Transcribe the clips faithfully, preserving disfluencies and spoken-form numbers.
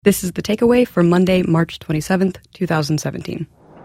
This is The Takeaway for Monday, March twenty-seventh, twenty seventeen.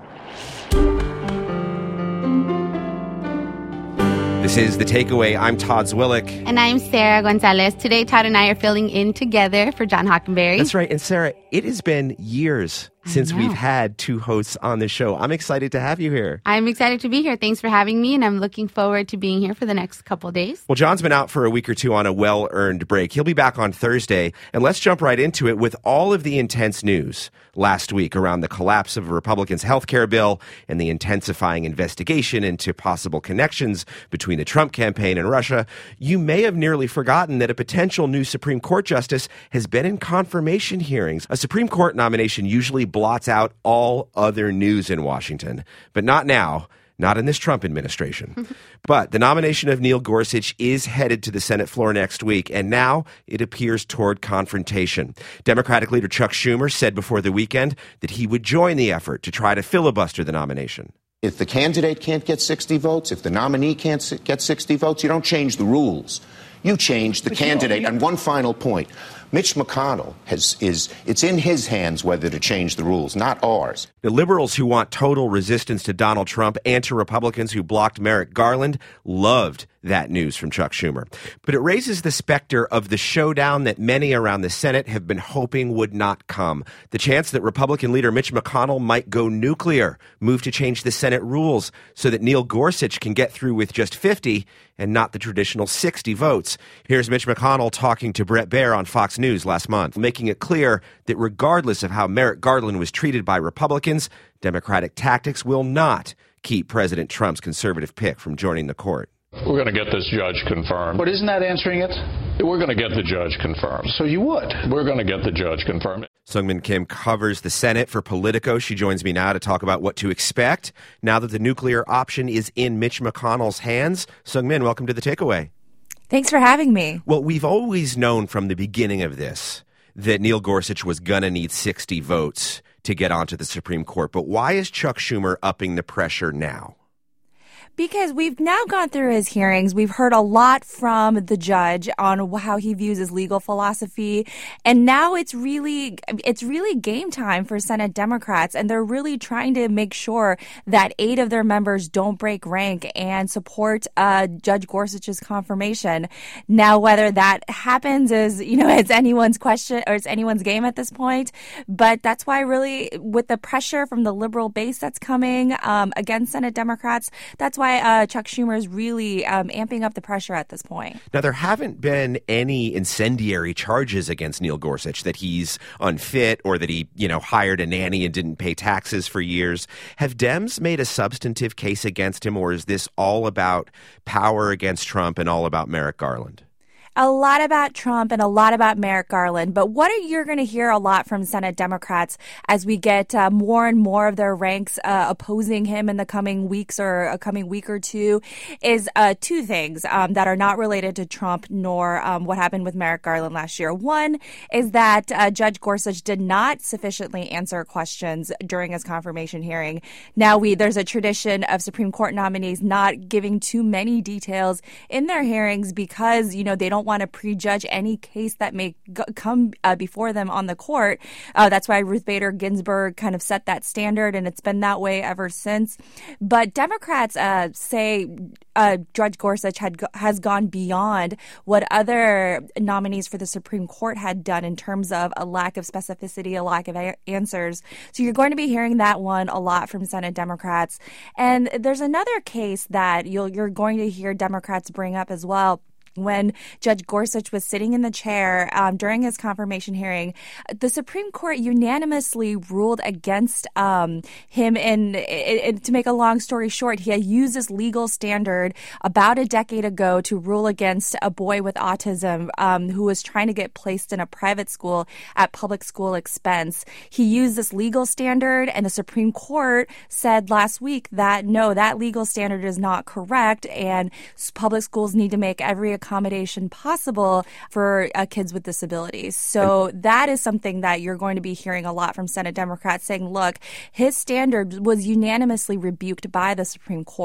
This is The Takeaway. I'm Todd Zwillick. And I'm Sarah Gonzalez. Today, Todd and I are filling in together for John Hockenberry. That's right. And Sarah, it has been years since we've had two hosts on the show. I'm excited to have you here. I'm excited to be here. Thanks for having me, and I'm looking forward to being here for the next couple of days. Well, John's been out for a week or two on a well-earned break. He'll be back on Thursday, and let's jump right into it with all of the intense news last week around the collapse of a Republicans' health care bill and the intensifying investigation into possible connections between the Trump campaign and Russia. You may have nearly forgotten that a potential new Supreme Court justice has been in confirmation hearings. A Supreme Court nomination usually blots out all other news in Washington, but not now. Not in this Trump administration. But the nomination of Neil Gorsuch is headed to the Senate floor next week, and now it appears toward confrontation. Democratic leader Chuck Schumer said before the weekend that he would join the effort to try to filibuster the nomination. If the candidate can't get sixty votes, if the nominee can't get sixty votes, you don't change the rules. You change the candidate. And one final point. Mitch McConnell has is it's in his hands whether to change the rules, not ours. The liberals who want total resistance to Donald Trump and to Republicans who blocked Merrick Garland loved that news from Chuck Schumer. But it raises the specter of the showdown that many around the Senate have been hoping would not come. The chance that Republican leader Mitch McConnell might go nuclear, move to change the Senate rules so that Neil Gorsuch can get through with just fifty and not the traditional sixty votes. Here's Mitch McConnell talking to Bret Baier on Fox News last month, making it clear that regardless of how Merrick Garland was treated by Republicans, Democratic tactics will not keep President Trump's conservative pick from joining the court. We're going to get this judge confirmed. But isn't that answering it? We're going to get the judge confirmed. So you would? We're going to get the judge confirmed. Seungmin Kim covers the Senate for Politico. She joins me now to talk about what to expect now that the nuclear option is in Mitch McConnell's hands. Seungmin, welcome to The Takeaway. Thanks for having me. Well, we've always known from the beginning of this that Neil Gorsuch was going to need sixty votes to get onto the Supreme Court. But why is Chuck Schumer upping the pressure now? Because we've now gone through his hearings. We've heard a lot from the judge on how he views his legal philosophy. And now it's really, it's really game time for Senate Democrats. And they're really trying to make sure that eight of their members don't break rank and support uh, Judge Gorsuch's confirmation. Now, whether that happens is, you know, it's anyone's question or it's anyone's game at this point. But that's why really with the pressure from the liberal base that's coming um, against Senate Democrats, that's why Uh, Chuck Schumer is really um, amping up the pressure at this point. Now, there haven't been any incendiary charges against Neil Gorsuch that he's unfit or that he, you know, hired a nanny and didn't pay taxes for years. Have Dems made a substantive case against him, or is this all about power against Trump and all about Merrick Garland? A lot about Trump and a lot about Merrick Garland. But what are you going to hear a lot from Senate Democrats as we get uh, more and more of their ranks uh, opposing him in the coming weeks or a coming week or two is uh, two things um, that are not related to Trump nor um, what happened with Merrick Garland last year. One is that uh, Judge Gorsuch did not sufficiently answer questions during his confirmation hearing. Now we there's a tradition of Supreme Court nominees not giving too many details in their hearings because, you know, they don't want to prejudge any case that may g- come uh, before them on the court. Uh, that's why Ruth Bader Ginsburg kind of set that standard, and it's been that way ever since. But Democrats uh, say uh, Judge Gorsuch had has gone beyond what other nominees for the Supreme Court had done in terms of a lack of specificity, a lack of a- answers. So you're going to be hearing that one a lot from Senate Democrats. And there's another case that you'll, you're going to hear Democrats bring up as well. When Judge Gorsuch was sitting in the chair um, during his confirmation hearing, the Supreme Court unanimously ruled against um, him. And to make a long story short, he had used this legal standard about a decade ago to rule against a boy with autism um, who was trying to get placed in a private school at public school expense. He used this legal standard, and the Supreme Court said last week that no, that legal standard is not correct, and public schools need to make every accommodation possible for uh, kids with disabilities. So that is something that you're going to be hearing a lot from Senate Democrats saying, look, his standard was unanimously rebuked by the Supreme Court.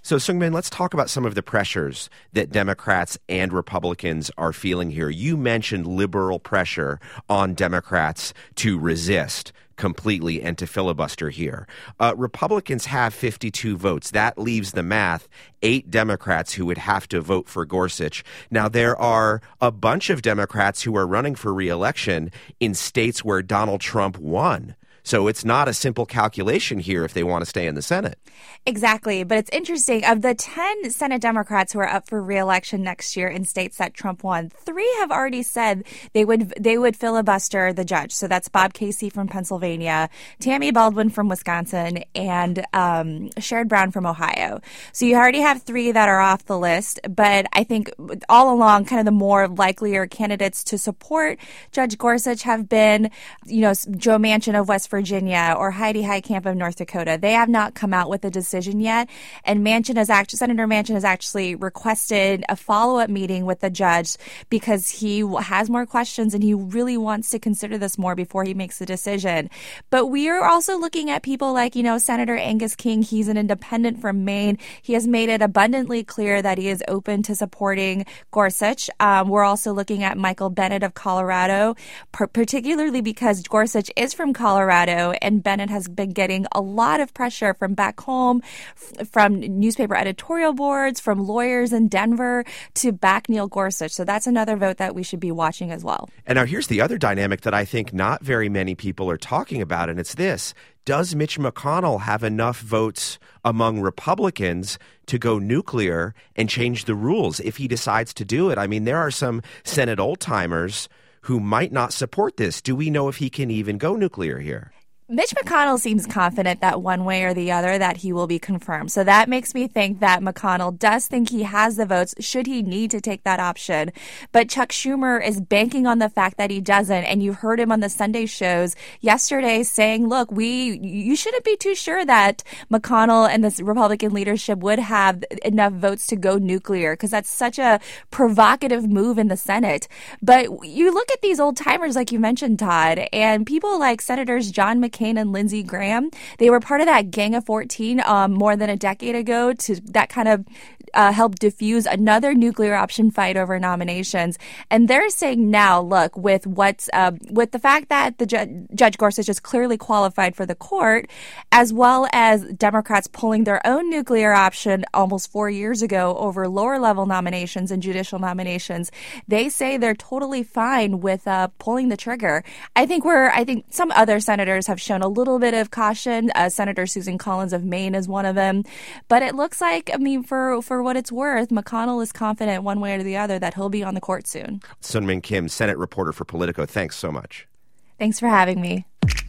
So, Seung-min, let's talk about some of the pressures that Democrats and Republicans are feeling here. You mentioned liberal pressure on Democrats to resist completely and to filibuster here. Uh, Republicans have fifty-two votes. That leaves the math eight Democrats who would have to vote for Gorsuch. Now, there are a bunch of Democrats who are running for re-election in states where Donald Trump won. So it's not a simple calculation here if they want to stay in the Senate. Exactly. But it's interesting. Of the ten Senate Democrats who are up for re-election next year in states that Trump won, three have already said they would they would filibuster the judge. So that's Bob Casey from Pennsylvania, Tammy Baldwin from Wisconsin, and um, Sherrod Brown from Ohio. So you already have three that are off the list. But I think all along, kind of the more likelier candidates to support Judge Gorsuch have been, you know, Joe Manchin of West Virginia or Heidi Heitkamp of North Dakota. They have not come out with a decision yet. And Manchin has actually, Senator Manchin has actually requested a follow-up meeting with the judge because he has more questions and he really wants to consider this more before he makes the decision. But we are also looking at people like, you know, Senator Angus King. He's an independent from Maine. He has made it abundantly clear that he is open to supporting Gorsuch. Um, we're also looking at Michael Bennet of Colorado, per- particularly because Gorsuch is from Colorado. And Bennett has been getting a lot of pressure from back home, f- from newspaper editorial boards, from lawyers in Denver to back Neil Gorsuch. So that's another vote that we should be watching as well. And now here's the other dynamic that I think not very many people are talking about, and it's this. Does Mitch McConnell have enough votes among Republicans to go nuclear and change the rules if he decides to do it? I mean, there are some Senate old-timers who might not support this. Do we know if he can even go nuclear here? Mitch McConnell seems confident that one way or the other that he will be confirmed. So that makes me think that McConnell does think he has the votes should he need to take that option. But Chuck Schumer is banking on the fact that he doesn't. And you heard him on the Sunday shows yesterday saying, look, we you shouldn't be too sure that McConnell and this Republican leadership would have enough votes to go nuclear because that's such a provocative move in the Senate. But you look at these old timers like you mentioned, Todd, and people like Senators John McCain and Lindsey Graham, they were part of that Gang of fourteen um, more than a decade ago to that kind of uh, helped diffuse another nuclear option fight over nominations. And they're saying now, look, with what's uh, with the fact that the ju- Judge Gorsuch is clearly qualified for the court, as well as Democrats pulling their own nuclear option almost four years ago over lower level nominations and judicial nominations, they say they're totally fine with uh, pulling the trigger. I think we're, I think some other senators have shown a little bit of caution. Uh, Senator Susan Collins of Maine is one of them. But it looks like, I mean, for, for what it's worth, McConnell is confident one way or the other that he'll be on the court soon. Seung-min Kim, Senate reporter for Politico. Thanks so much. Thanks for having me.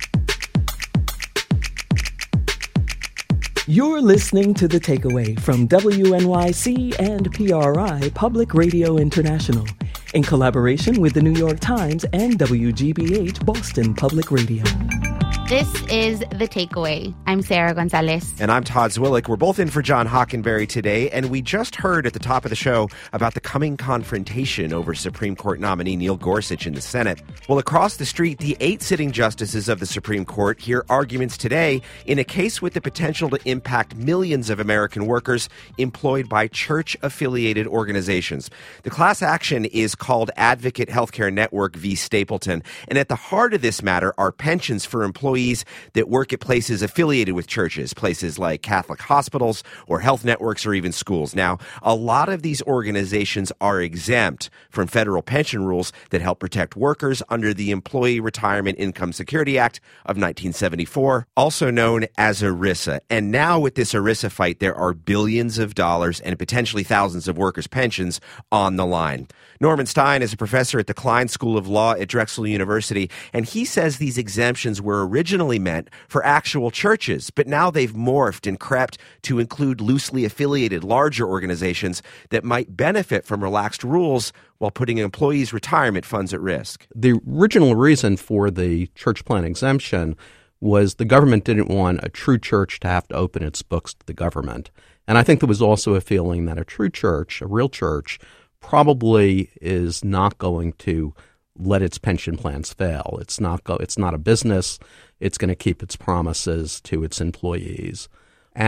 You're listening to The Takeaway from W N Y C and P R I Public Radio International in collaboration with the New York Times and W G B H Boston Public Radio. This is The Takeaway. I'm Sarah Gonzalez. And I'm Todd Zwillich. We're both in for John Hockenberry today, and we just heard at the top of the show about the coming confrontation over Supreme Court nominee Neil Gorsuch in the Senate. Well, across the street, the eight sitting justices of the Supreme Court hear arguments today in a case with the potential to impact millions of American workers employed by church-affiliated organizations. The class action is called Advocate Healthcare Network v. Stapleton, and at the heart of this matter are pensions for employees that work at places affiliated with churches, places like Catholic hospitals or health networks or even schools. Now, a lot of these organizations are exempt from federal pension rules that help protect workers under the Employee Retirement Income Security Act of nineteen seventy-four, also known as ERISA. And now with this ERISA fight, there are billions of dollars and potentially thousands of workers' pensions on the line. Norman Stein is a professor at the Klein School of Law at Drexel University, and he says these exemptions were originally meant for actual churches, but now they've morphed and crept to include loosely affiliated larger organizations that might benefit from relaxed rules while putting employees' retirement funds at risk. The original reason for the church plan exemption was the government didn't want a true church to have to open its books to the government. And I think there was also a feeling that a true church, a real church, probably is not going to let its pension plans fail. It's not go, it's not a business. It's going to keep its promises to its employees. And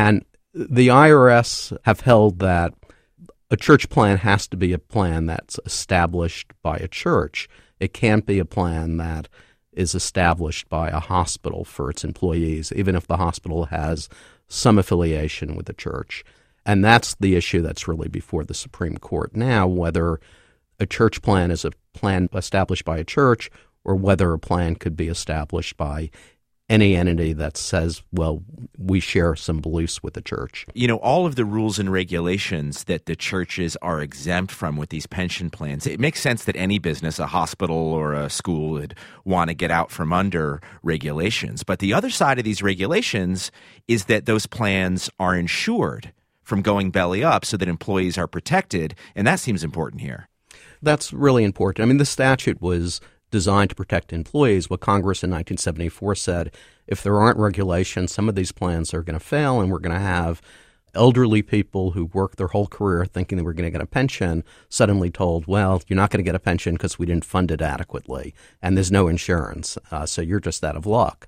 The I R S have held that a church plan has to be a plan that's established by a church. It can't be a plan that is established by a hospital for its employees, even if the hospital has some affiliation with the church. And that's the issue that's really before the Supreme Court now, whether a church plan is a plan established by a church or whether a plan could be established by any entity that says, well, we share some beliefs with the church. You know, all of the rules and regulations that the churches are exempt from with these pension plans, it makes sense that any business, a hospital or a school, would want to get out from under regulations. But the other side of these regulations is that those plans are insured from going belly up so that employees are protected, and that seems important here. That's really important. I mean, the statute was designed to protect employees. What Congress in nineteen seventy-four said, if there aren't regulations, some of these plans are going to fail, and we're going to have elderly people who work their whole career thinking they were going to get a pension suddenly told, well, you're not going to get a pension because we didn't fund it adequately, and there's no insurance, uh, so you're just out of luck.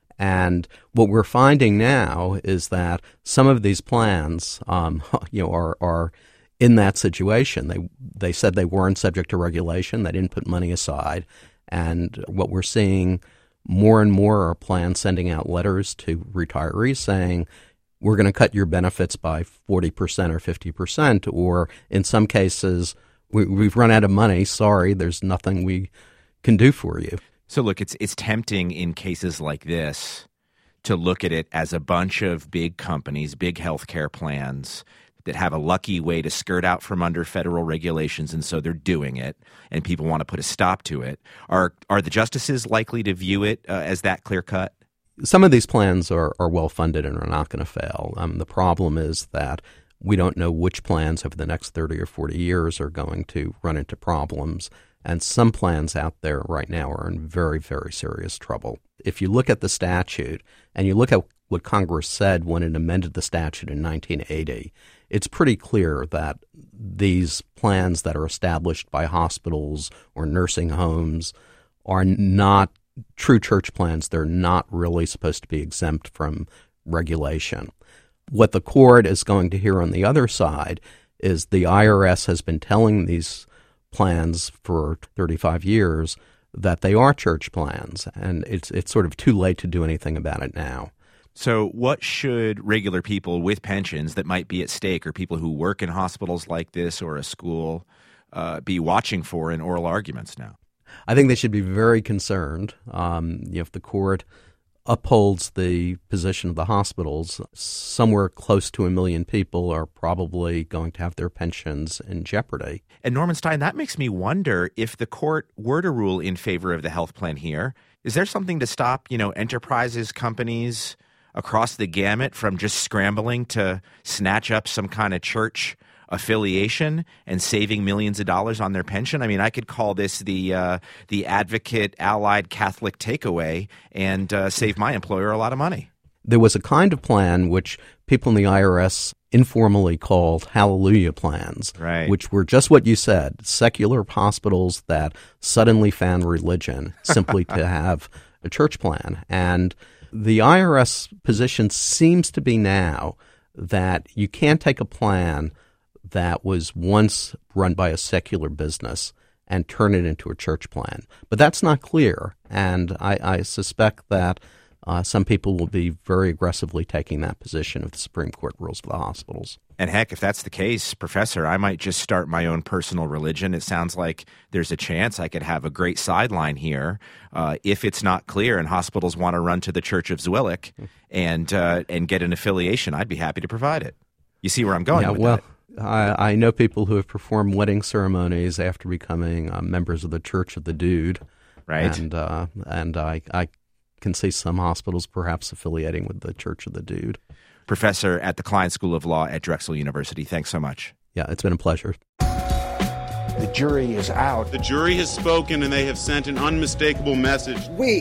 And what we're finding now is that some of these plans, um, you know, are are in that situation. They they said they weren't subject to regulation. They didn't put money aside. And what we're seeing more and more are plans sending out letters to retirees saying, we're going to cut your benefits by forty percent or fifty percent, or in some cases, we, we've run out of money. Sorry, there's nothing we can do for you. So look, it's it's tempting in cases like this to look at it as a bunch of big companies, big healthcare plans that have a lucky way to skirt out from under federal regulations, and so they're doing it, and people want to put a stop to it. Are are the justices likely to view it uh, as that clear-cut? Some of these plans are, are well-funded and are not going to fail. Um, the problem is that we don't know which plans over the next thirty or forty years are going to run into problems, and some plans out there right now are in very, very serious trouble. If you look at the statute and you look at what Congress said when it amended the statute in nineteen eighty, it's pretty clear that these plans that are established by hospitals or nursing homes are not true church plans. They're not really supposed to be exempt from regulation. What the court is going to hear on the other side is the I R S has been telling these plans for thirty-five years that they are church plans, and it's it's sort of too late to do anything about it now. So what should regular people with pensions that might be at stake, or people who work in hospitals like this or a school, uh, be watching for in oral arguments now? I think they should be very concerned. Um, you know, if the court upholds the position of the hospitals, somewhere close to a million people are probably going to have their pensions in jeopardy. And Norman Stein, that makes me wonder, if the court were to rule in favor of the health plan here, is there something to stop, you know, enterprises, companies across the gamut from just scrambling to snatch up some kind of church affiliation and saving millions of dollars on their pension? I mean, I could call this the uh, the Advocate Allied Catholic takeaway and uh, save my employer a lot of money. There was a kind of plan which people in the I R S informally called hallelujah plans, right, which were just what you said, secular hospitals that suddenly found religion simply to have a church plan. And the I R S position seems to be now that you can't take a plan that was once run by a secular business and turn it into a church plan. But that's not clear, and I, I suspect that uh, some people will be very aggressively taking that position if the Supreme Court rules for the hospitals. And heck, if that's the case, Professor, I might just start my own personal religion. It sounds like there's a chance I could have a great sideline here uh, if it's not clear and hospitals want to run to the Church of Zwillich and uh, and get an affiliation. I'd be happy to provide it. You see where I'm going yeah, with well, that? I, I know people who have performed wedding ceremonies after becoming uh, members of the Church of the Dude. Right. And, uh, and I, I can see some hospitals perhaps affiliating with the Church of the Dude. Professor at the Klein School of Law at Drexel University, thanks so much. Yeah, it's been a pleasure. The jury is out. The jury has spoken, and they have sent an unmistakable message. We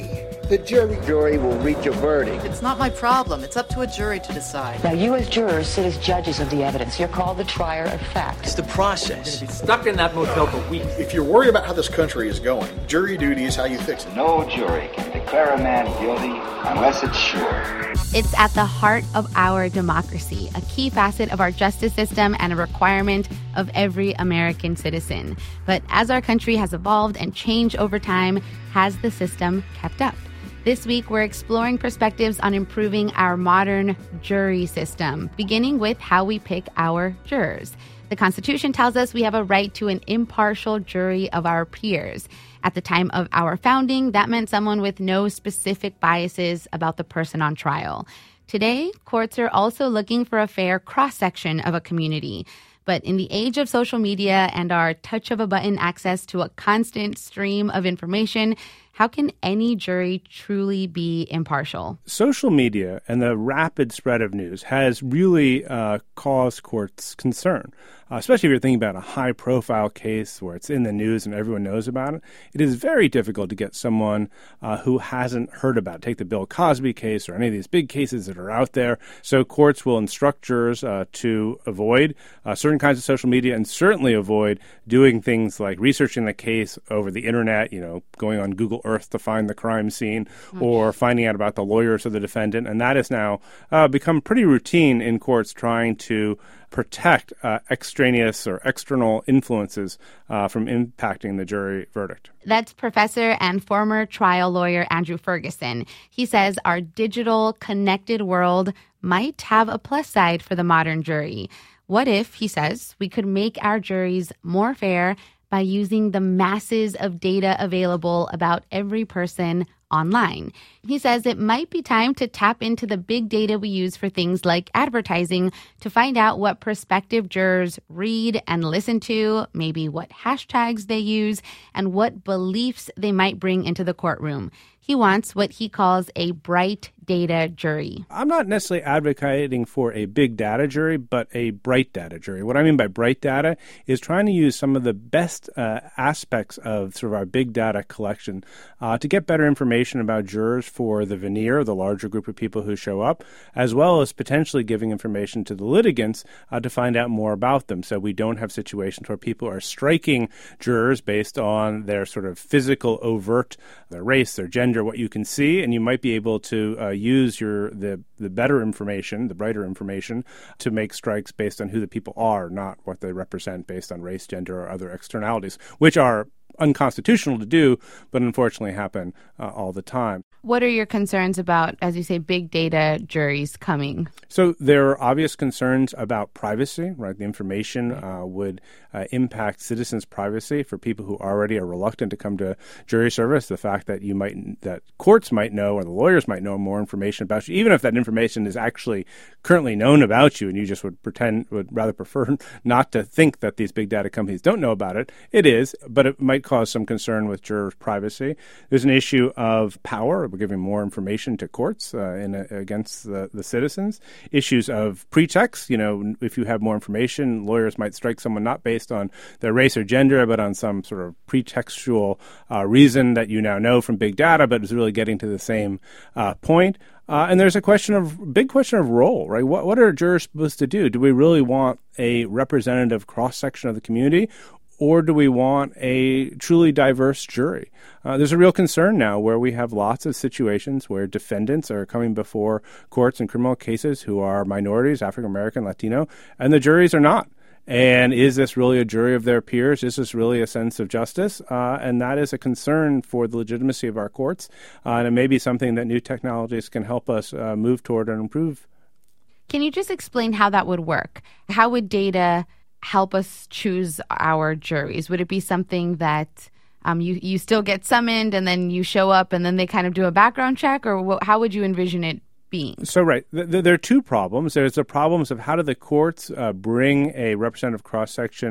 The jury jury will reach a verdict. It's not my problem. It's up to a jury to decide. Now, you as jurors sit as judges of the evidence. You're called the trier of fact. It's the process. You're going to be stuck in that motel for weeks. If you're worried about how this country is going, jury duty is how you fix it. No jury can declare a man guilty unless it's sure. It's at the heart of our democracy, a key facet of our justice system and a requirement of every American citizen. But as our country has evolved and changed over time, has the system kept up? This week, we're exploring perspectives on improving our modern jury system, beginning with how we pick our jurors. The Constitution tells us we have a right to an impartial jury of our peers. At the time of our founding, that meant someone with no specific biases about the person on trial. Today, courts are also looking for a fair cross-section of a community. But in the age of social media and our touch-of-a-button access to a constant stream of information, how can any jury truly be impartial? Social media and the rapid spread of news has really uh, caused courts concern, uh, especially if you're thinking about a high-profile case where it's in the news and everyone knows about it. It is very difficult to get someone uh, who hasn't heard about it. Take the Bill Cosby case or any of these big cases that are out there. So courts will instruct jurors uh, to avoid uh, certain kinds of social media and certainly avoid doing things like researching the case over the internet, you know, going on Google Earth to find the crime scene or finding out about the lawyers of the defendant. And that has now uh, become pretty routine in courts trying to protect uh, extraneous or external influences uh, from impacting the jury verdict. That's professor and former trial lawyer Andrew Ferguson. He says our digital, connected world might have a plus side for the modern jury. What if, he says, we could make our juries more fair by using the masses of data available about every person online? He says it might be time to tap into the big data we use for things like advertising to find out what prospective jurors read and listen to, maybe what hashtags they use, and what beliefs they might bring into the courtroom. He wants what he calls a bright data jury. I'm not necessarily advocating for a big data jury, but a bright data jury. What I mean by bright data is trying to use some of the best uh, aspects of sort of our big data collection uh, to get better information about jurors for the veneer, the larger group of people who show up, as well as potentially giving information to the litigants uh, to find out more about them. So we don't have situations where people are striking jurors based on their sort of physical overt, their race, their gender, what you can see, and you might be able to uh, use your the the better information, the brighter information, to make strikes based on who the people are, not what they represent based on race, gender, or other externalities, which are unconstitutional to do, but unfortunately happen uh, all the time. What are your concerns about, as you say, big data juries coming? So there are obvious concerns about privacy, right? The information uh, would uh, impact citizens' privacy for people who already are reluctant to come to jury service. The fact that you might, that courts might know or the lawyers might know more information about you, even if that information is actually currently known about you and you just would pretend, would rather prefer not to think that these big data companies don't know about it. It is, but it might cause some concern with jurors' privacy. There's an issue of power. We're giving more information to courts uh, in a, against the, the citizens. Issues of pretext. You know, if you have more information, lawyers might strike someone not based on their race or gender, but on some sort of pretextual uh, reason that you now know from big data, but is really getting to the same uh, point. Uh, and there's a question of big question of role, right? What what are jurors supposed to do? Do we really want a representative cross-section of the community, or do we want a truly diverse jury? Uh, there's a real concern now where we have lots of situations where defendants are coming before courts in criminal cases who are minorities, African American, Latino, and the juries are not. And is this really a jury of their peers? Is this really a sense of justice? Uh, and that is a concern for the legitimacy of our courts. Uh, and it may be something that new technologies can help us uh, move toward and improve. Can you just explain how that would work? How would data help us choose our juries? Would it be something that um, you, you still get summoned and then you show up and then they kind of do a background check? Or wh- how would you envision it being? So, right. Th- th- there are two problems. There's the problems of how do the courts uh, bring a representative cross-section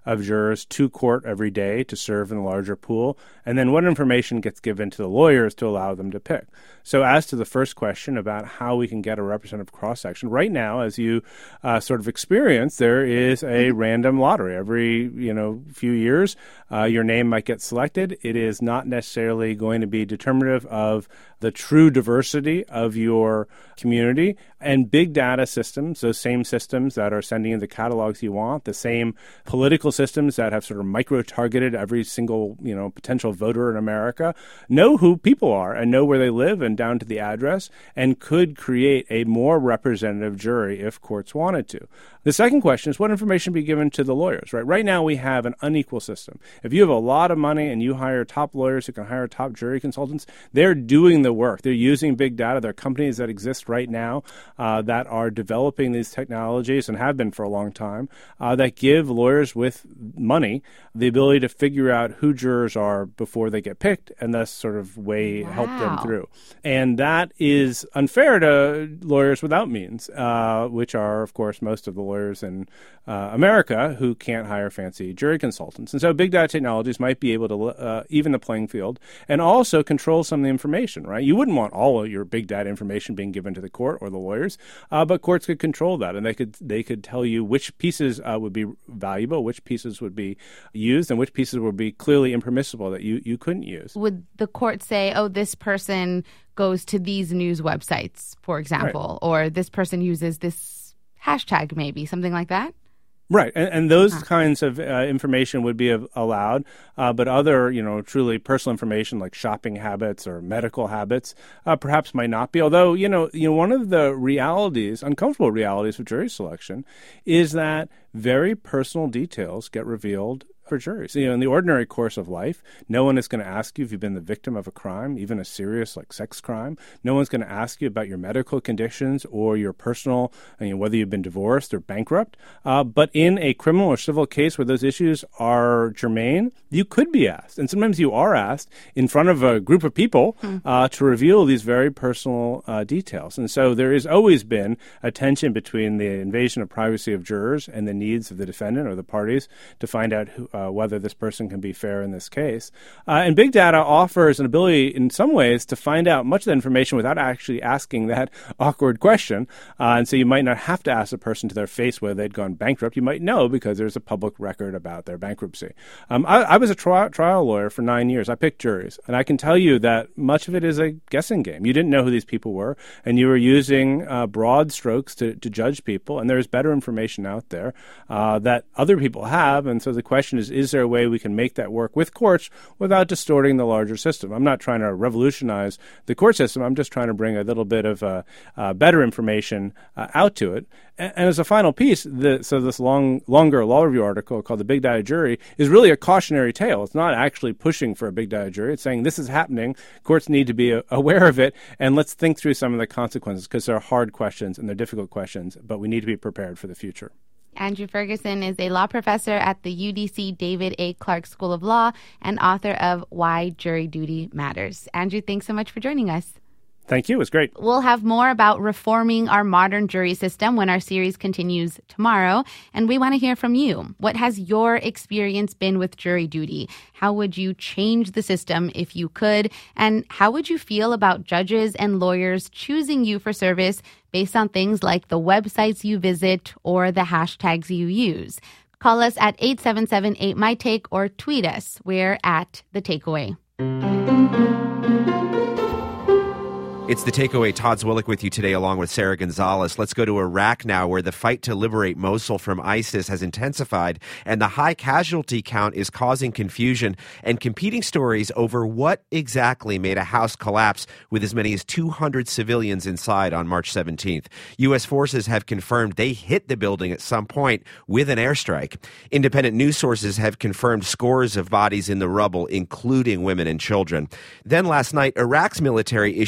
of jurors to court every day to serve in the larger pool, and then what information gets given to the lawyers to allow them to pick. So as to the first question about how we can get a representative cross-section, right now, as you uh, sort of experience, there is a random lottery. Every you know few years, uh, your name might get selected. It is not necessarily going to be determinative of the true diversity of your community. And big data systems, those same systems that are sending you the catalogs you want, the same political systems that have sort of micro-targeted every single, you know, potential voter in America, know who people are and know where they live and down to the address, and could create a more representative jury if courts wanted to. The second question is, what information be given to the lawyers, right? Right now, we have an unequal system. If you have a lot of money and you hire top lawyers who can hire top jury consultants, they're doing the work. They're using big data. There are companies that exist right now uh, that are developing these technologies and have been for a long time uh, that give lawyers with money the ability to figure out who jurors are before they get picked and thus sort of way Wow. help them through. And that is unfair to lawyers without means, uh, which are, of course, most of the lawyers in uh, America who can't hire fancy jury consultants. And so big data technologies might be able to uh, even the playing field and also control some of the information, right? You wouldn't want all of your big data information being given to the court or the lawyers, uh, but courts could control that, and they could they could tell you which pieces uh, would be valuable, which pieces would be used, and which pieces would be clearly impermissible that you, you couldn't use. Would the court say, oh, this person goes to these news websites, for example, right. or this person uses this hashtag, maybe, something like that? Right, and, and those huh. kinds of uh, information would be allowed, uh, but other, you know, truly personal information like shopping habits or medical habits uh, perhaps might not be. Although, you know, you know, one of the realities, uncomfortable realities of jury selection is that very personal details get revealed for juries. You know, in the ordinary course of life, no one is going to ask you if you've been the victim of a crime, even a serious like sex crime. No one's going to ask you about your medical conditions or your personal, you know, whether you've been divorced or bankrupt. Uh, but in a criminal or civil case where those issues are germane, you could be asked. And sometimes you are asked in front of a group of people hmm. uh, to reveal these very personal uh, details. And so there has always been a tension between the invasion of privacy of jurors and the needs of the defendant or the parties to find out who, Uh, whether this person can be fair in this case. Uh, and big data offers an ability in some ways to find out much of the information without actually asking that awkward question. Uh, and so you might not have to ask a person to their face whether they'd gone bankrupt. You might know because there's a public record about their bankruptcy. Um, I, I was a tri- trial lawyer for nine years. I picked juries. And I can tell you that much of it is a guessing game. You didn't know who these people were, and you were using uh, broad strokes to, to judge people. And there's better information out there uh, that other people have. And so the question is, is there a way we can make that work with courts without distorting the larger system? I'm not trying to revolutionize the court system. I'm just trying to bring a little bit of uh, uh, better information uh, out to it. And, and as a final piece, the, so this long, longer law review article called The Big Data Jury is really a cautionary tale. It's not actually pushing for a big data jury. It's saying this is happening. Courts need to be uh, aware of it, and let's think through some of the consequences because they're hard questions and they're difficult questions, but we need to be prepared for the future. Andrew Ferguson is a law professor at the U D C David A. Clark School of Law and author of Why Jury Duty Matters. Andrew, thanks so much for joining us. Thank you. It was great. We'll have more about reforming our modern jury system when our series continues tomorrow. And we want to hear from you. What has your experience been with jury duty? How would you change the system if you could? And how would you feel about judges and lawyers choosing you for service based on things like the websites you visit or the hashtags you use? Call us at eight seven seven eight my take or tweet us. We're at The Takeaway. It's The Takeaway. Todd Zwillich with you today along with Sarah Gonzalez. Let's go to Iraq now, where the fight to liberate Mosul from ISIS has intensified, and the high casualty count is causing confusion and competing stories over what exactly made a house collapse with as many as two hundred civilians inside on March seventeenth. U S forces have confirmed they hit the building at some point with an airstrike. Independent news sources have confirmed scores of bodies in the rubble, including women and children. Then last night, Iraq's military issued a statement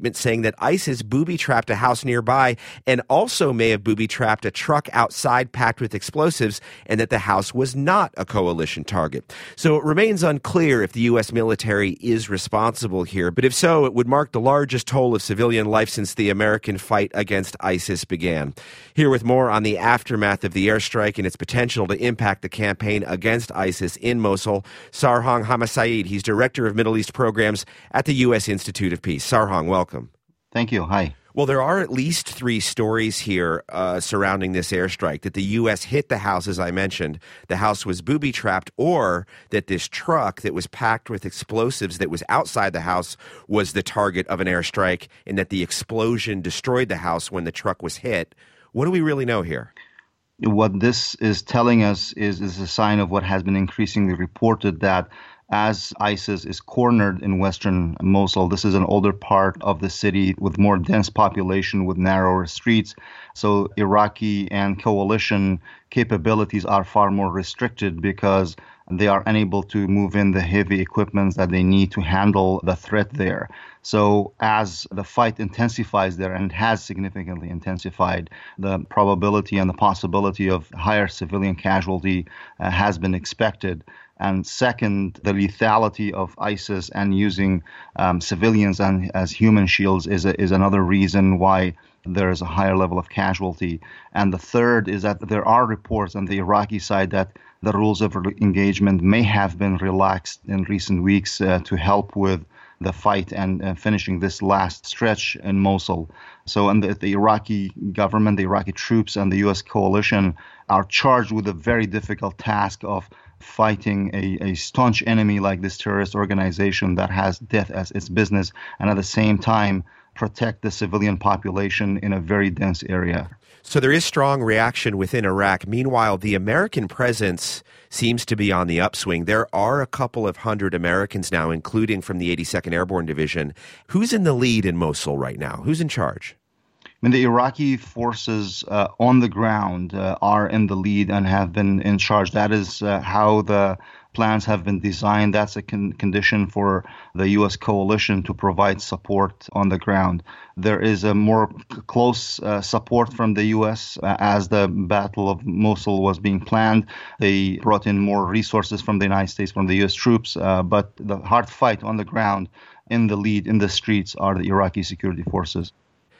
statement saying that ISIS booby-trapped a house nearby and also may have booby-trapped a truck outside packed with explosives, and that the house was not a coalition target. So it remains unclear if the U S military is responsible here, but if so, it would mark the largest toll of civilian life since the American fight against ISIS began. Here with more on the aftermath of the airstrike and its potential to impact the campaign against ISIS in Mosul, Sarhang Hamasaeed. He's Director of Middle East Programs at the U S Institute of Peace. Sarhang, welcome. Thank you. Hi. Well, there are at least three stories here uh, surrounding this airstrike, that the U S hit the house, as I mentioned. The house was booby-trapped, or that this truck that was packed with explosives that was outside the house was the target of an airstrike, and that the explosion destroyed the house when the truck was hit. What do we really know here? What this is telling us is, is a sign of what has been increasingly reported, that as ISIS is cornered in western Mosul, this is an older part of the city with more dense population, with narrower streets. So Iraqi and coalition capabilities are far more restricted because they are unable to move in the heavy equipment that they need to handle the threat there. So as the fight intensifies there, and has significantly intensified, the probability and the possibility of higher civilian casualty uh, has been expected. And second, the lethality of ISIS and using um, civilians and as human shields is a, is another reason why there is a higher level of casualty. And the third is that there are reports on the Iraqi side that the rules of engagement may have been relaxed in recent weeks uh, to help with the fight and uh, finishing this last stretch in Mosul. So and the, the Iraqi government, the Iraqi troops, and the U S coalition are charged with a very difficult task of fighting a, a staunch enemy like this terrorist organization that has death as its business, and at the same time protect the civilian population in a very dense area. So there is strong reaction within Iraq. Meanwhile, the American presence seems to be on the upswing. There are a couple of hundred Americans now, including from the eighty-second Airborne Division. Who's in the lead in Mosul right now? Who's in charge? I mean, the Iraqi forces uh, on the ground uh, are in the lead and have been in charge. That is uh, how the plans have been designed. That's a con- condition for the U S coalition to provide support on the ground. There is a more c- close uh, support from the U S uh, as the Battle of Mosul was being planned. They brought in more resources from the United States, from the U S troops, uh, but the hard fight on the ground, in the lead, in the streets, are the Iraqi security forces.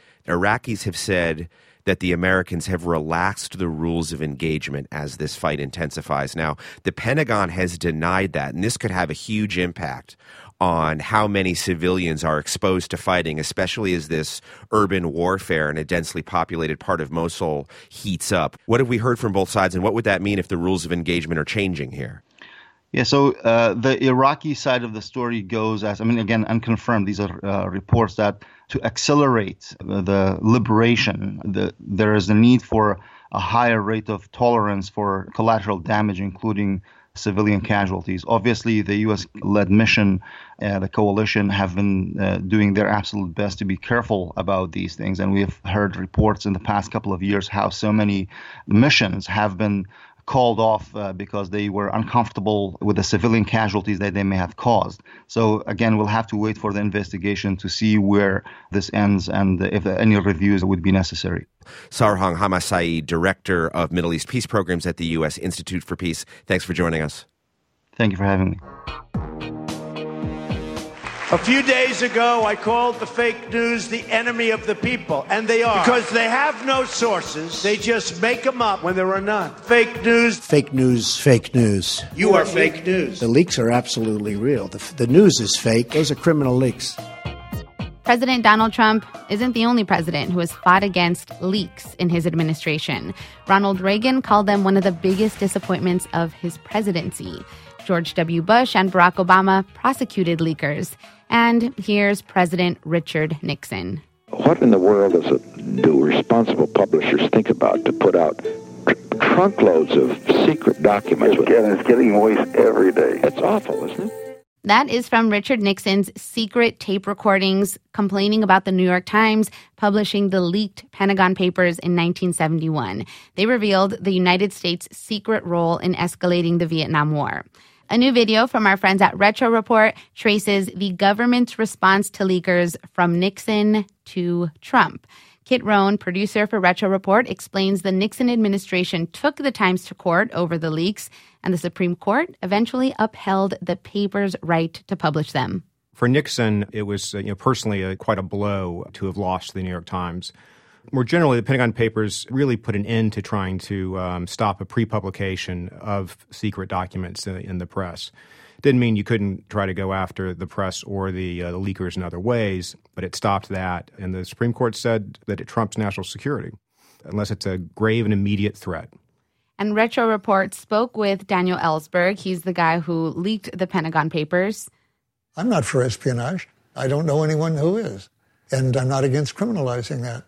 Iraqis have said that the Americans have relaxed the rules of engagement as this fight intensifies. Now, the Pentagon has denied that, and this could have a huge impact on how many civilians are exposed to fighting, especially as this urban warfare in a densely populated part of Mosul heats up. What have we heard from both sides, and what would that mean if the rules of engagement are changing here? Yeah, so uh, the Iraqi side of the story goes as, I mean, again, unconfirmed. These are uh, reports that to accelerate the liberation, the, there is a need for a higher rate of tolerance for collateral damage, including civilian casualties. Obviously, the U S-led mission, uh, the coalition, have been uh, doing their absolute best to be careful about these things. And we have heard reports in the past couple of years how so many missions have been called off uh, because they were uncomfortable with the civilian casualties that they may have caused. So again, we'll have to wait for the investigation to see where this ends and if any reviews would be necessary. Sarhang Hamasaeed, Director of Middle East Peace Programs at the U S Institute for Peace. Thanks for joining us. Thank you for having me. A few days ago, I called the fake news the enemy of the people, and they are. Because they have no sources. They just make them up when there are none. Fake news. Fake news, fake news. You are fake news. The leaks are absolutely real. The, the news is fake. Those are criminal leaks. President Donald Trump isn't the only president who has fought against leaks in his administration. Ronald Reagan called them one of the biggest disappointments of his presidency. George W. Bush and Barack Obama prosecuted leakers. And here's President Richard Nixon. What in the world does it do responsible publishers think about to put out tr- trunkloads of secret documents? It's getting, it's getting worse every day. It's awful, isn't it? That is from Richard Nixon's secret tape recordings complaining about the New York Times publishing the leaked Pentagon Papers in nineteen seventy-one. They revealed the United States' secret role in escalating the Vietnam War. A new video from our friends at Retro Report traces the government's response to leakers from Nixon to Trump. Kit Rohn, producer for Retro Report, explains the Nixon administration took the Times to court over the leaks, and the Supreme Court eventually upheld the paper's right to publish them. For Nixon, it was uh, you know, personally a, quite a blow to have lost the New York Times. More generally, the Pentagon Papers really put an end to trying to um, stop a pre-publication of secret documents uh, in the press. Didn't mean you couldn't try to go after the press or the, uh, the leakers in other ways, but it stopped that. And the Supreme Court said that it trumps national security, unless it's a grave and immediate threat. And Retro Report spoke with Daniel Ellsberg. He's the guy who leaked the Pentagon Papers. I'm not for espionage. I don't know anyone who is. And I'm not against criminalizing that.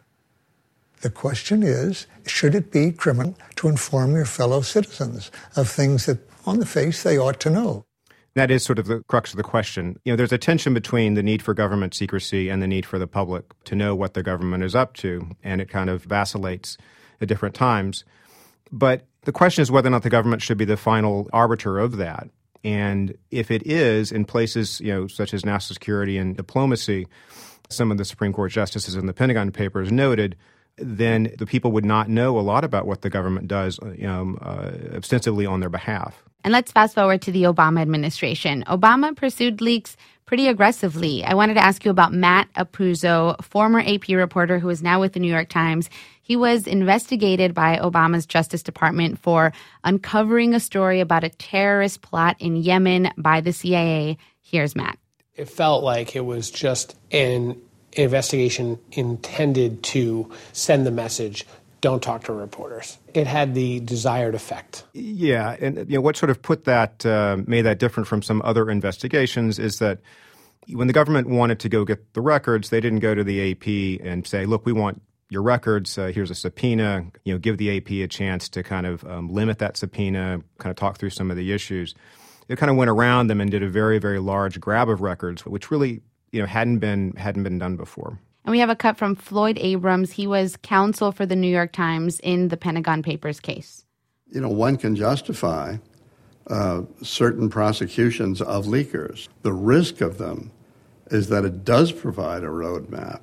The question is, should it be criminal to inform your fellow citizens of things that, on the face, they ought to know? That is sort of the crux of the question. You know, there's a tension between the need for government secrecy and the need for the public to know what the government is up to, and it kind of vacillates at different times. But the question is whether or not the government should be the final arbiter of that. And if it is, in places, you know, such as national security and diplomacy, some of the Supreme Court justices in the Pentagon Papers noted, then the people would not know a lot about what the government does you know, uh, ostensibly on their behalf. And let's fast forward to the Obama administration. Obama pursued leaks pretty aggressively. I wanted to ask you about Matt Apuzzo, former A P reporter who is now with the New York Times. He was investigated by Obama's Justice Department for uncovering a story about a terrorist plot in Yemen by the C I A. Here's Matt. It felt like it was just an investigation intended to send the message, don't talk to reporters. It had the desired effect. Yeah, and you know what sort of put that, uh, made that different from some other investigations is that when the government wanted to go get the records, they didn't go to the A P and say, look, we want your records, uh, here's a subpoena, you know, give the A P a chance to kind of um, limit that subpoena, kind of talk through some of the issues. It kind of went around them and did a very, very large grab of records, which really you know, hadn't been hadn't been done before. And we have a cut from Floyd Abrams. He was counsel for the New York Times in the Pentagon Papers case. You know, one can justify uh, certain prosecutions of leakers. The risk of them is that it does provide a roadmap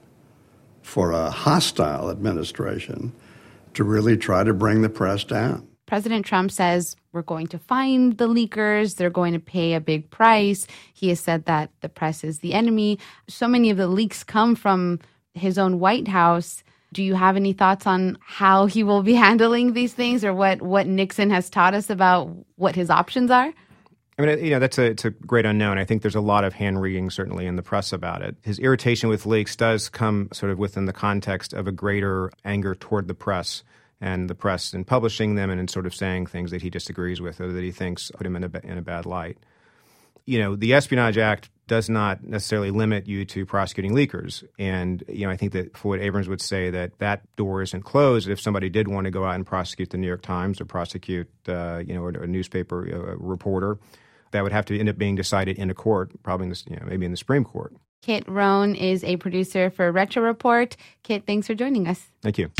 for a hostile administration to really try to bring the press down. President Trump says we're going to find the leakers. They're going to pay a big price. He has said that the press is the enemy. So many of the leaks come from his own White House. Do you have any thoughts on how he will be handling these things or what, what Nixon has taught us about what his options are? I mean, you know, that's a, it's a great unknown. I think there's a lot of hand-wringing, certainly, in the press about it. His irritation with leaks does come sort of within the context of a greater anger toward the press and the press in publishing them and in sort of saying things that he disagrees with or that he thinks put him in a, in a bad light. You know, the Espionage Act does not necessarily limit you to prosecuting leakers. And, you know, I think that Floyd Abrams would say that that door isn't closed. If somebody did want to go out and prosecute the New York Times or prosecute, uh, you know, a, a newspaper a reporter, that would have to end up being decided in a court, probably in the, you know, maybe in the Supreme Court. Kit Rohn is a producer for Retro Report. Kit, thanks for joining us. Thank you.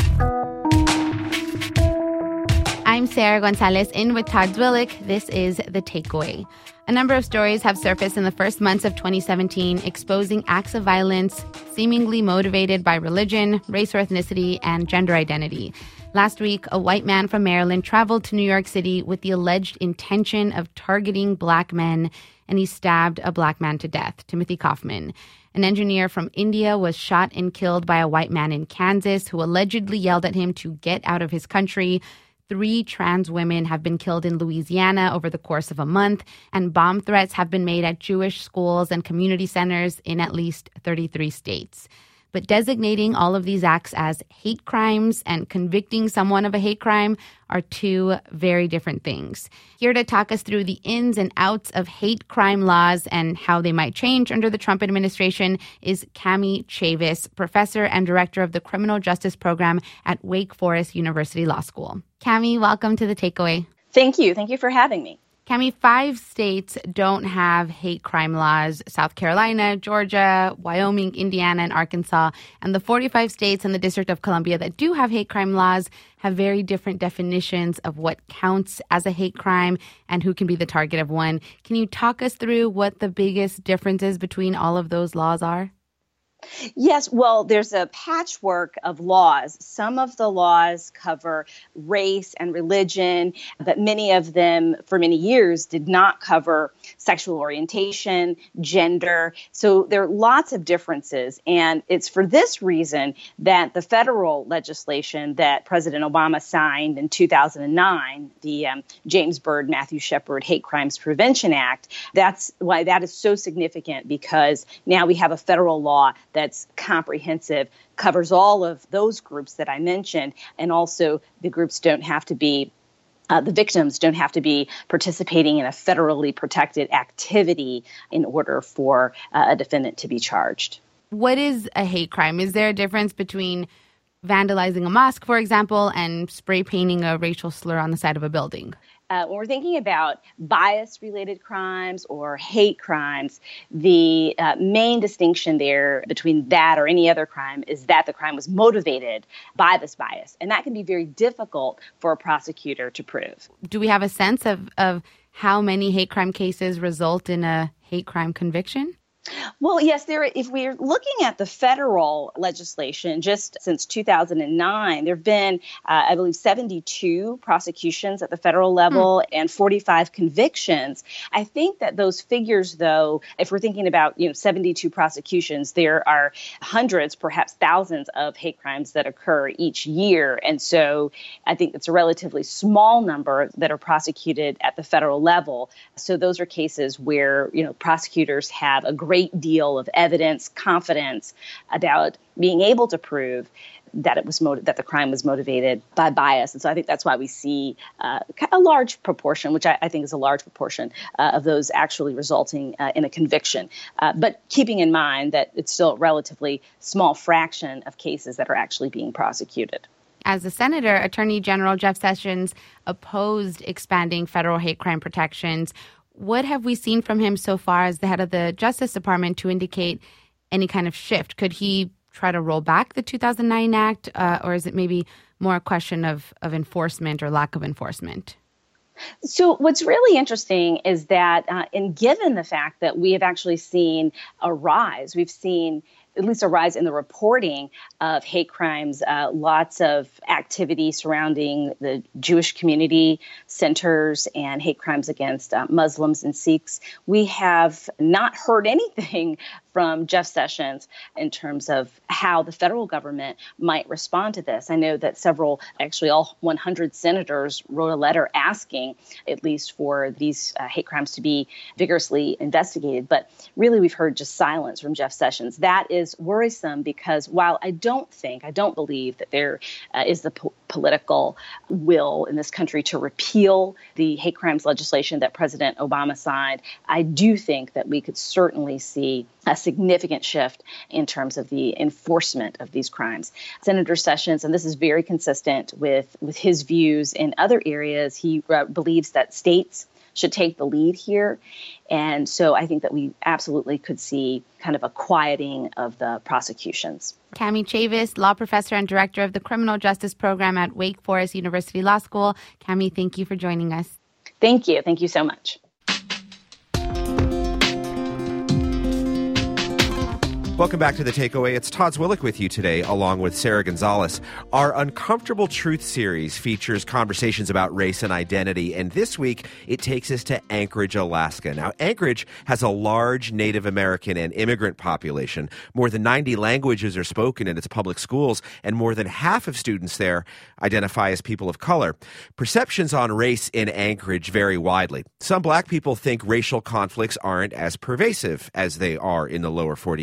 I'm Sarah Gonzalez, in with Todd Zwillich. This is The Takeaway. A number of stories have surfaced in the first months of twenty seventeen exposing acts of violence seemingly motivated by religion, race or ethnicity, and gender identity. Last week, a white man from Maryland traveled to New York City with the alleged intention of targeting black men, and he stabbed a black man to death, Timothy Kaufman. An engineer from India was shot and killed by a white man in Kansas who allegedly yelled at him to get out of his country. Three trans women have been killed in Louisiana over the course of a month, and bomb threats have been made at Jewish schools and community centers in at least thirty-three states. But designating all of these acts as hate crimes and convicting someone of a hate crime are two very different things. Here to talk us through the ins and outs of hate crime laws and how they might change under the Trump administration is Cami Chavis, professor and director of the Criminal Justice Program at Wake Forest University Law School. Cami, welcome to The Takeaway. Thank you. Thank you for having me. Cami, five states don't have hate crime laws: South Carolina, Georgia, Wyoming, Indiana, and Arkansas. And the forty-five states and the District of Columbia that do have hate crime laws have very different definitions of what counts as a hate crime and who can be the target of one. Can you talk us through what the biggest differences between all of those laws are? Yes, well, there's a patchwork of laws. Some of the laws cover race and religion, but many of them, for many years, did not cover sexual orientation, gender. So there are lots of differences. And it's for this reason that the federal legislation that President Obama signed in two thousand nine, the um, James Byrd, Matthew Shepard Hate Crimes Prevention Act, that's why that is so significant, because now we have a federal law that's comprehensive, covers all of those groups that I mentioned, and also the groups don't have to be, uh, the victims don't have to be participating in a federally protected activity in order for uh, a defendant to be charged. What is a hate crime? Is there a difference between vandalizing a mosque, for example, and spray painting a racial slur on the side of a building? Uh, when we're thinking about bias-related crimes or hate crimes, the uh, main distinction there between that or any other crime is that the crime was motivated by this bias. And that can be very difficult for a prosecutor to prove. Do we have a sense of, of how many hate crime cases result in a hate crime conviction? Well, yes, there. If we're looking at the federal legislation, just since two thousand nine, there have been, uh, I believe, seventy-two prosecutions at the federal level hmm. and forty-five convictions. I think that those figures, though, if we're thinking about, you know, seventy-two prosecutions, there are hundreds, perhaps thousands of hate crimes that occur each year. And so I think it's a relatively small number that are prosecuted at the federal level. So those are cases where, you know, prosecutors have a great deal of evidence, confidence about being able to prove that it was motiv- that the crime was motivated by bias. And so I think that's why we see uh, a large proportion, which I, I think is a large proportion uh, of those actually resulting uh, in a conviction. Uh, but keeping in mind that it's still a relatively small fraction of cases that are actually being prosecuted. As a senator, Attorney General Jeff Sessions opposed expanding federal hate crime protections. What have we seen from him so far as the head of the Justice Department to indicate any kind of shift? Could he try to roll back the two thousand nine Act, uh, or is it maybe more a question of, of enforcement or lack of enforcement? So what's really interesting is that, uh, and given the fact that we have actually seen a rise, we've seen at least a rise in the reporting of hate crimes, uh, lots of activity surrounding the Jewish community centers and hate crimes against uh, Muslims and Sikhs. We have not heard anything from Jeff Sessions in terms of how the federal government might respond to this. I know that several, actually all one hundred senators wrote a letter asking at least for these uh, hate crimes to be vigorously investigated. But really, we've heard just silence from Jeff Sessions. That is worrisome because while I don't think, I don't believe that there uh, is the po- political will in this country to repeal the hate crimes legislation that President Obama signed, I do think that we could certainly see a significant shift in terms of the enforcement of these crimes. Senator Sessions, and this is very consistent with, with his views in other areas, he uh, believes that states should take the lead here. And so I think that we absolutely could see kind of a quieting of the prosecutions. Cami Chavis, law professor and director of the Criminal Justice Program at Wake Forest University Law School. Cami, thank you for joining us. Thank you. Thank you so much. Welcome back to The Takeaway. It's Todd Zwillich with you today, along with Sarah Gonzalez. Our Uncomfortable Truth series features conversations about race and identity, and this week it takes us to Anchorage, Alaska. Now, Anchorage has a large Native American and immigrant population. More than ninety languages are spoken in its public schools, and more than half of students there identify as people of color. Perceptions on race in Anchorage vary widely. Some black people think racial conflicts aren't as pervasive as they are in the lower forty-eight.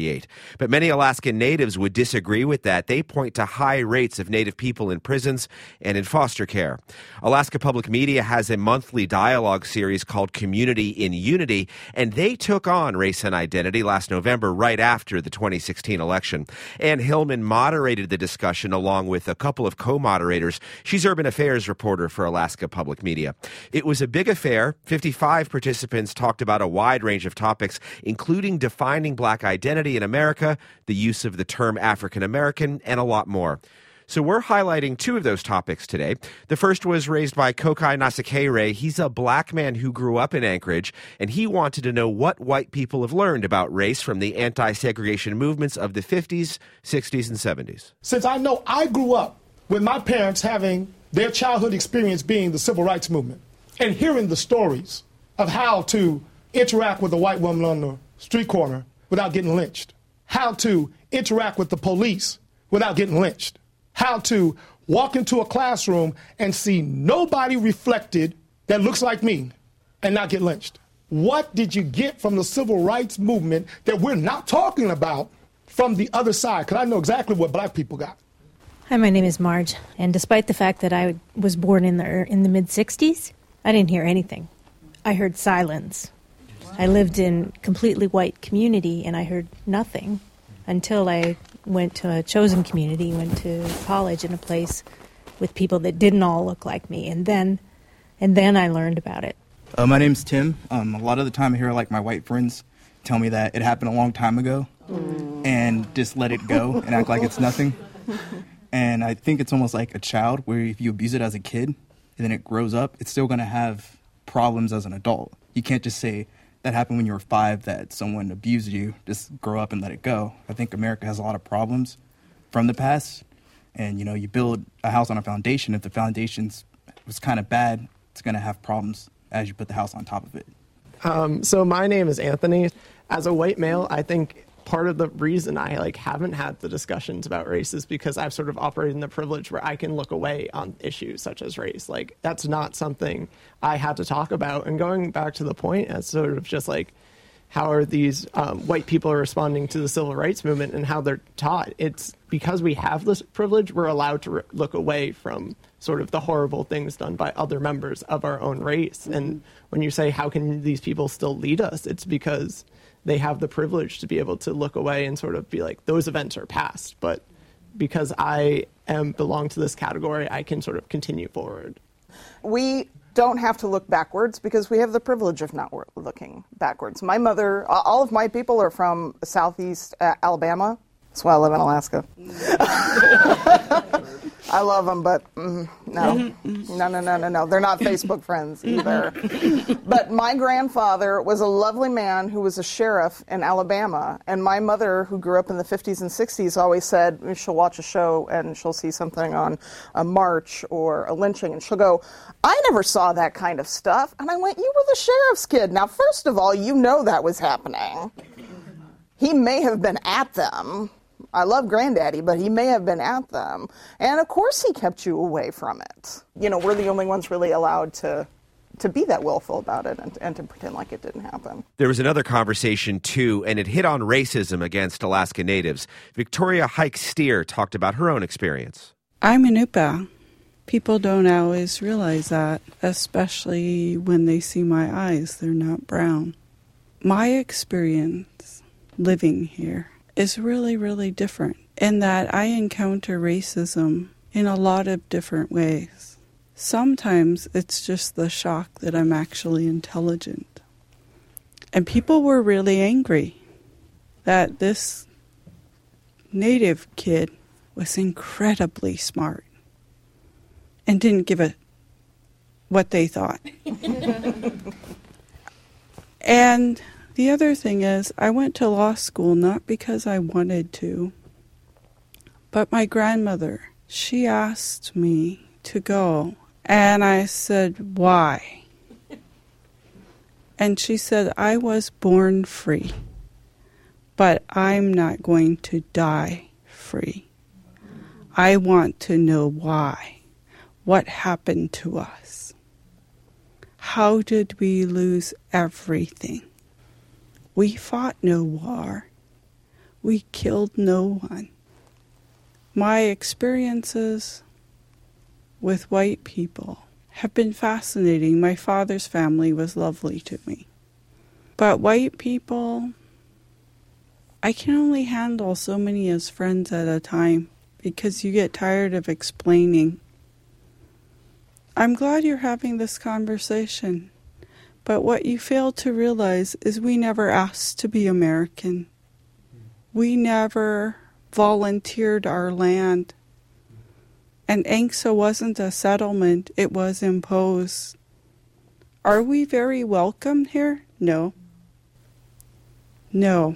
But many Alaskan Natives would disagree with that. They point to high rates of Native people in prisons and in foster care. Alaska Public Media has a monthly dialogue series called Community in Unity, and they took on race and identity last November, right after the twenty sixteen election. Ann Hillman moderated the discussion along with a couple of co-moderators. She's urban affairs reporter for Alaska Public Media. It was a big affair. fifty-five participants talked about a wide range of topics, including defining black identity in America, the use of the term African American, and a lot more. So we're highlighting two of those topics today. The first was raised by Kokai Nasekere. He's a black man who grew up in Anchorage, and he wanted to know what white people have learned about race from the anti-segregation movements of the fifties, sixties, and seventies. Since I know I grew up with my parents having their childhood experience being the civil rights movement and hearing the stories of how to interact with a white woman on the street corner without getting lynched, how to interact with the police without getting lynched, how to walk into a classroom and see nobody reflected that looks like me and not get lynched. What did you get from the civil rights movement that we're not talking about from the other side? Because I know exactly what black people got. Hi, my name is Marge, and despite the fact that I was born in the in the mid-sixties, I didn't hear anything. I heard silence. I lived in a completely white community, and I heard nothing until I went to a chosen community, went to college in a place with people that didn't all look like me, and then and then I learned about it. Uh, my name's Tim. Um, a lot of the time I hear like my white friends tell me that it happened a long time ago mm. and just let it go and act like it's nothing. And I think it's almost like a child where if you abuse it as a kid and then it grows up, it's still going to have problems as an adult. You can't just say that happened when you were five, that someone abused you, just grow up and let it go. I think America has a lot of problems from the past. And, you know, you build a house on a foundation. If the foundation was kind of bad, it's going to have problems as you put the house on top of it. Um, so my name is Anthony. As a white male, I think part of the reason I like haven't had the discussions about race is because I've sort of operated in the privilege where I can look away on issues such as race. Like, that's not something I had to talk about. And going back to the point as sort of just like, how are these um, white people are responding to the civil rights movement and how they're taught? It's because we have this privilege, we're allowed to re- look away from sort of the horrible things done by other members of our own race. Mm-hmm. And when you say, how can these people still lead us? It's because they have the privilege to be able to look away and sort of be like, those events are past. But because I am belong to this category, I can sort of continue forward. We don't have to look backwards because we have the privilege of not looking backwards. My mother, all of my people are from southeast uh, Alabama. That's why I live in Alaska. I love them, but mm, no. no, no, no, no, no. They're not Facebook friends either. But my grandfather was a lovely man who was a sheriff in Alabama. And my mother, who grew up in the fifties and sixties, always said she'll watch a show and she'll see something on a march or a lynching. And she'll go, I never saw that kind of stuff. And I went, you were the sheriff's kid. Now, first of all, you know that was happening. He may have been at them. I love Granddaddy, but he may have been at them. And of course he kept you away from it. You know, we're the only ones really allowed to to be that willful about it and, and to pretend like it didn't happen. There was another conversation, too, and it hit on racism against Alaska Natives. Victoria Hike-Steer talked about her own experience. I'm Inupa. People don't always realize that, especially when they see my eyes. They're not brown. My experience living here is really, really different in that I encounter racism in a lot of different ways. Sometimes it's just the shock that I'm actually intelligent. And people were really angry that this native kid was incredibly smart and didn't give a what they thought. And the other thing is, I went to law school not because I wanted to, but my grandmother, she asked me to go, and I said, why? And she said, I was born free, but I'm not going to die free. I want to know why. What happened to us? How did we lose everything? We fought no war. We killed no one. My experiences with white people have been fascinating. My father's family was lovely to me. But white people, I can only handle so many as friends at a time because you get tired of explaining. I'm glad you're having this conversation, but what you fail to realize is we never asked to be American. We never volunteered our land. And Angsa wasn't a settlement, it was imposed. Are we very welcome here? No. No.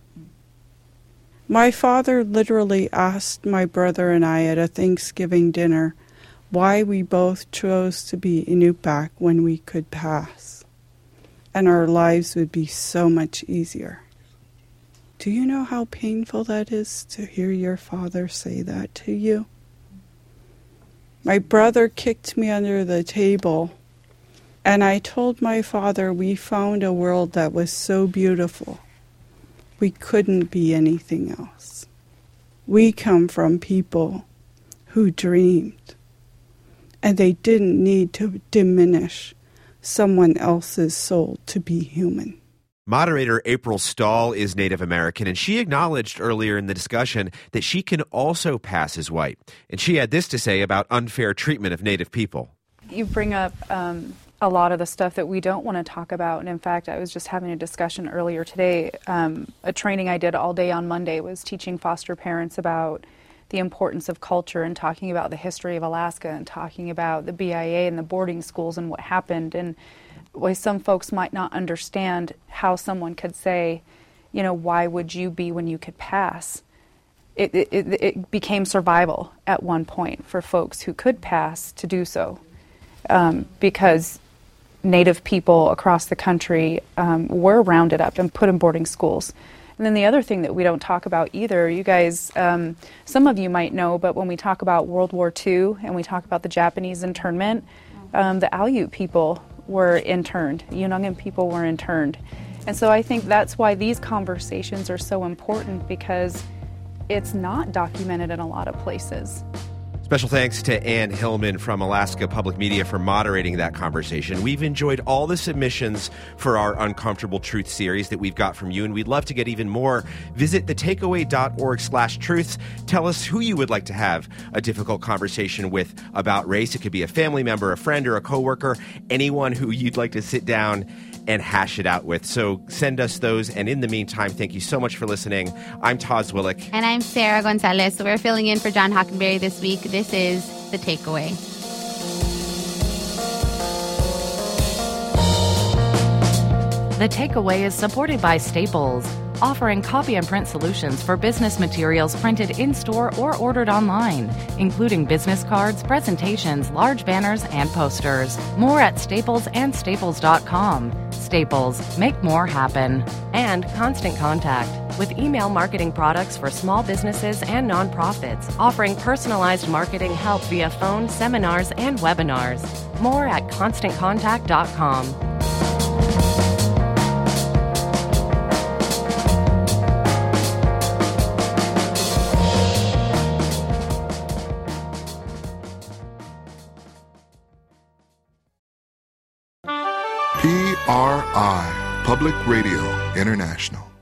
My father literally asked my brother and I at a Thanksgiving dinner why we both chose to be Inupiaq when we could pass, and our lives would be so much easier. Do you know how painful that is to hear your father say that to you? My brother kicked me under the table, and I told my father we found a world that was so beautiful. We couldn't be anything else. We come from people who dreamed, and they didn't need to diminish someone else's soul to be human. Moderator April Stahl is Native American, and she acknowledged earlier in the discussion that she can also pass as white. And she had this to say about unfair treatment of Native people. You bring up um, a lot of the stuff that we don't want to talk about. And in fact, I was just having a discussion earlier today. Um, a training I did all day on Monday was teaching foster parents about the importance of culture and talking about the history of Alaska and talking about the B I A and the boarding schools and what happened, and why some folks might not understand how someone could say, you know, why would you be when you could pass? It, it, it became survival at one point for folks who could pass to do so, um, because Native people across the country um, were rounded up and put in boarding schools. And then the other thing that we don't talk about either, you guys, um, some of you might know, but when we talk about World War Two and we talk about the Japanese internment, um, the Aleut people were interned, Unungan people were interned. And so I think that's why these conversations are so important, because it's not documented in a lot of places. Special thanks to Ann Hillman from Alaska Public Media for moderating that conversation. We've enjoyed all the submissions for our Uncomfortable Truth series that we've got from you, and we'd love to get even more. Visit thetakeaway.org slash truths. Tell us who you would like to have a difficult conversation with about race. It could be a family member, a friend, or a coworker, anyone who you'd like to sit down and hash it out with. So send us those. And in the meantime, thank you so much for listening. I'm Todd Zwillick. And I'm Sarah Gonzalez. So we're filling in for John Hockenberry this week. This is The Takeaway. The Takeaway is supported by Staples, offering copy and print solutions for business materials printed in-store or ordered online, including business cards, presentations, large banners, and posters. More at Staples and Staples dot com. Staples, make more happen. And Constant Contact, with email marketing products for small businesses and nonprofits, offering personalized marketing help via phone, seminars, and webinars. More at Constant Contact dot com. P R I, Public Radio International.